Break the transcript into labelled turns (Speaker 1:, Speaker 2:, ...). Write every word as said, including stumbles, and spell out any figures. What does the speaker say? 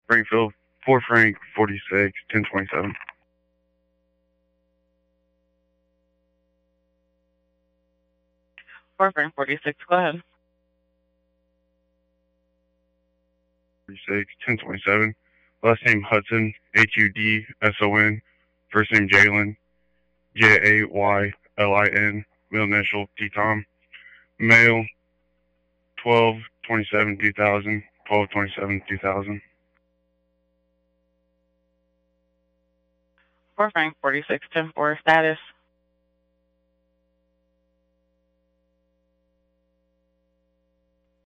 Speaker 1: Frankfield, four Frank, forty-six, ten twenty-seven.
Speaker 2: four Frank, forty-six, go ahead.
Speaker 1: forty-six, ten twenty-seven. Last name Hudson, H U D S O N. First name Jalen, J A Y L I N. Middle initial T Tom. Male, twelve twenty-seven two thousand. twelve twenty-seven two thousand.
Speaker 2: four Frank, forty-six, ten four, status.